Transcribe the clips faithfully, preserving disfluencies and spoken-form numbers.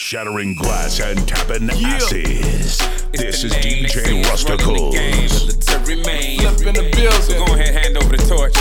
shattering glass and tapping Yeah. asses. This is D J Up Rusticles. in the building. So go ahead, hand over the torch.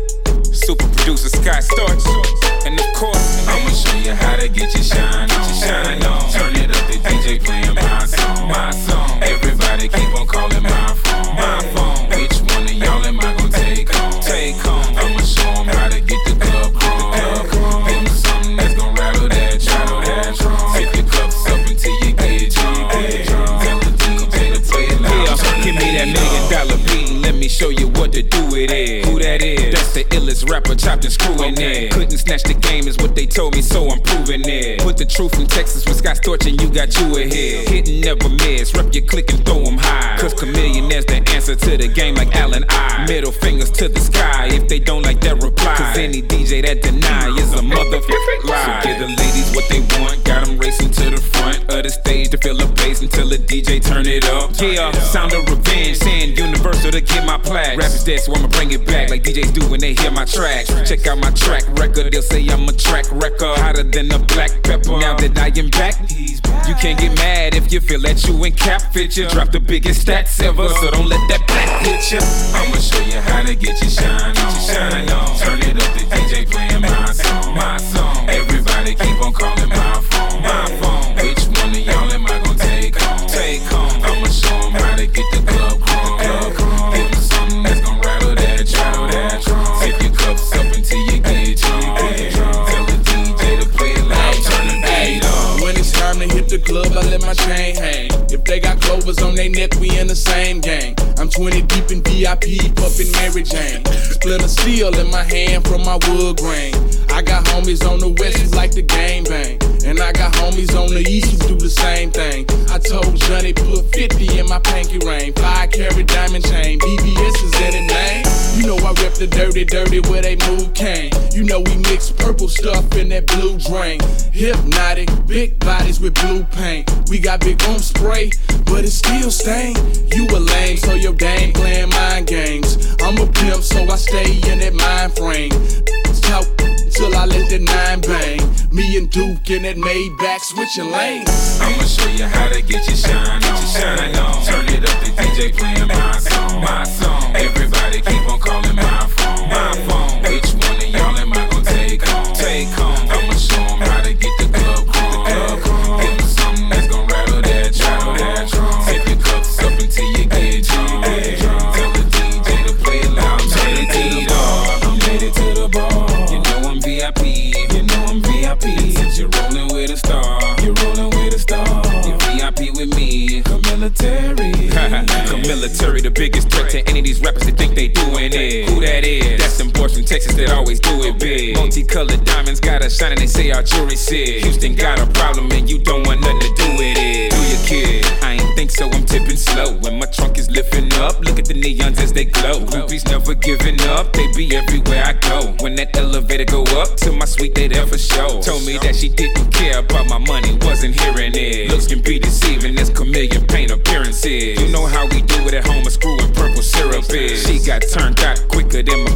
Super producer Scott Storch. And of course, I'ma show you how to get your shine on. Shine on. Turn it up, the D J playing my song. My song. Everybody keep on calling my phone. My phone. Which one of y'all am I gonna take home? Take home. I'ma show 'em how to get the club chrome. Give 'em something that's gonna rattle that drum. Tip your cups up until you get drunk. Tell the D J to play it loud. Yeah, give me that million dollar beat and let me show you what to do with it. Who that is? That's the illest rapper chopped and screwing okay. it. Couldn't snatch the game is what they told me, so I'm proving it. Put the truth in Texas with Scott Storch and you got you ahead. Hit and never miss, rep your click and throw 'em high. Cause Chameleonaire's the answer to the game like Allen I. Middle fingers to the sky if they don't like that reply. Cause any D J that deny is a motherfucking lie. So give the ladies what they want, got 'em racing to the front of the stage to feel the bass until the D J turn it up. Yeah, sound of revenge, saying Universal to get my plaque. Rap is dead, so I'ma bring it back like D Js do when they hear my tracks. Check out my track record, they'll say I'm a track record, hotter than a black pepper. Now that I am back, you can't get mad if you feel that you ain't cap fit. You drop the biggest stats ever, so don't let that black hit you. I'ma show you how to get your shine on. Shine on. Turn it up, the D J playing my song. My song. Everybody keep on calling my phone. My phone. Which one of y'all am I gonna take home? Take home. I'ma show 'em how to get the club chrome. Give 'em something that's gonna rattle that drum. Sip your cups up until you get drunk. Tell the D J to play it loud. Turn the beat up. When it's time to hit the club, I let my chain hang. If they got clovers on their neck, we in the same gang. I'm twenty deep in V I P, puffin' Mary Jane. Split a steel in my hand from my wood grain. I got homies on the west who like the game bang. And I got homies on the east who do the same thing. I told Johnny put fifty in my pinky ring. Five carat diamond chain, B B S is in the name. You know I rep the dirty, dirty where they move cane. You know we mix purple stuff in that blue drain. Hypnotic, big bodies with blue paint. We got big room spray, but it still stain. You a lame, so your game playing mind games. I'm a pimp, so I stay in that mind frame. Talk till I let the nine bang. Me and Duke in that Maybach switching lanes. I'ma show you how to get your shine on. Shine on. Turn it up, the D J playing my song. My song. Everybody keep on calling my phone. My phone. Which one of y'all am I gonna take home? Take home. I'ma show 'em how to get the club chrome. Give 'em something that's gonna rattle that drum. Sip your cups up until you get drunk. Tell the D J to play it loud. Turn the beat up. I'm headed to the bar. You know I'm V I P. You know I'm V I P. Since you're rolling with a star, you're rolling with a star. You're V I P with me. Camilitary. Camilitary, the biggest threat to any of these rappers that think they doing it. Who that is? That's them boys from Texas that always do it big. Multicolored diamonds got us shining, they say our jury said. Houston got a problem and you don't want nothing to do with it. Do your kid? I ain't think so, I'm tipping slow. When my trunk is lifting up, look at the neons as they glow. Groupies never giving up, they be everywhere I go. When that elevator go up to my suite, they there for show. Told me that she didn't care about my money, wasn't hearing it. Looks can be deceiving, there's chameleon paint appearances. You know how we do it at home, a screw and purple syrup is. She got turned out quicker than